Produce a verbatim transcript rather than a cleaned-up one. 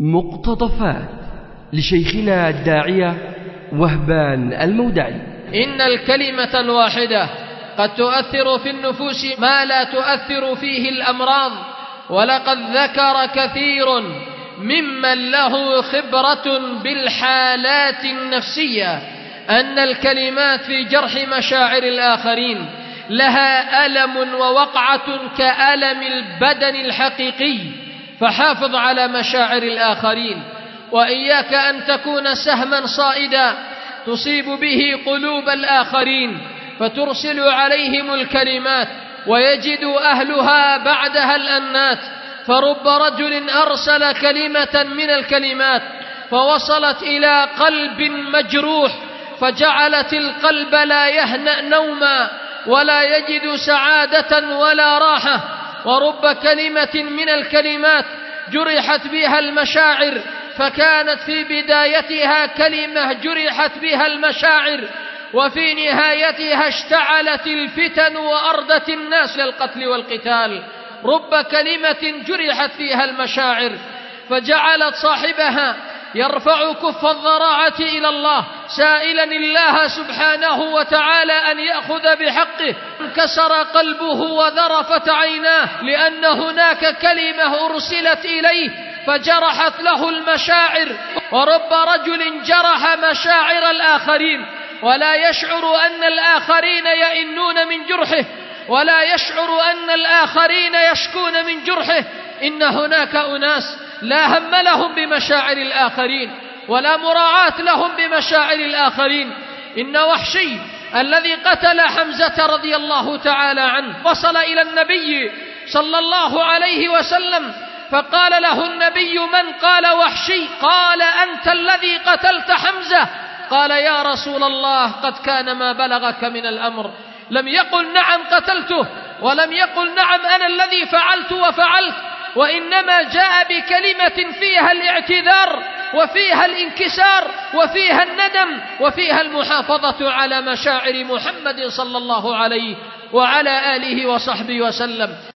مقتطفات لشيخنا الداعية وهبان المودعي. إن الكلمة الواحدة قد تؤثر في النفوس ما لا تؤثر فيه الأمراض، ولقد ذكر كثير ممن له خبرة بالحالات النفسية أن الكلمات في جرح مشاعر الآخرين لها ألم ووقعة كألم البدن الحقيقي، فحافظ على مشاعر الآخرين، وإياك أن تكون سهما صائدا تصيب به قلوب الآخرين فترسل عليهم الكلمات ويجد أهلها بعدها الأنات. فرب رجل أرسل كلمة من الكلمات فوصلت إلى قلب مجروح فجعلت القلب لا يهنأ نوما ولا يجد سعادة ولا راحة. ورب كلمة من الكلمات جرحت بها المشاعر فكانت في بدايتها كلمة جرحت بها المشاعر، وفي نهايتها اشتعلت الفتن وأردت الناس للقتل والقتال. رب كلمة جرحت فيها المشاعر فجعلت صاحبها يرفع كف الضراعة إلى الله سائلا الله سبحانه وتعالى أن يأخذ بحقه، انكسر قلبه وذرفت عيناه لأن هناك كلمة أرسلت إليه فجرحت له المشاعر. ورب رجل جرح مشاعر الآخرين ولا يشعر أن الآخرين يئنون من جرحه ولا يشعر أن الآخرين يشكون من جرحه. إن هناك أناس لا هم لهم بمشاعر الآخرين ولا مراعاة لهم بمشاعر الآخرين. إن وحشي الذي قتل حمزة رضي الله تعالى عنه وصل إلى النبي صلى الله عليه وسلم فقال له النبي: من قال وحشي؟ قال: أنت الذي قتلت حمزة. قال: يا رسول الله قد كان ما بلغك من الأمر. لم يقل نعم قتلته ولم يقل نعم أنا الذي فعلت وفعلت، وإنما جاء بكلمة فيها الاعتذار وفيها الانكسار وفيها الندم وفيها المحافظة على مشاعر محمد صلى الله عليه وعلى آله وصحبه وسلم.